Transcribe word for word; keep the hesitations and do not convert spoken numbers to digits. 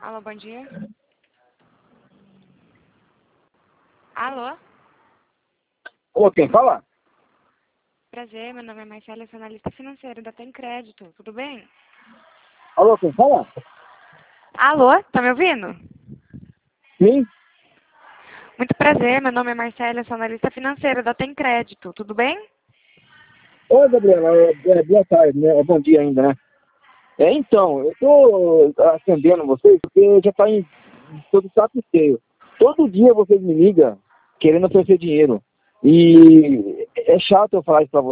Alô, bom dia. Alô? Ô, quem fala? Prazer, meu nome é Marcela, sou analista financeira da Tem Crédito. Tudo bem? Alô, quem fala? Alô, tá me ouvindo? Sim. Muito prazer, meu nome é Marcela, sou analista financeira da Tem Crédito. Tudo bem? Oi, Gabriela. É, é, boa tarde, né? É bom dia ainda, né? É, então, eu tô atendendo vocês porque já tá em todo saco cheio. Todo dia vocês me ligam querendo oferecer dinheiro. E é chato eu falar isso pra vocês.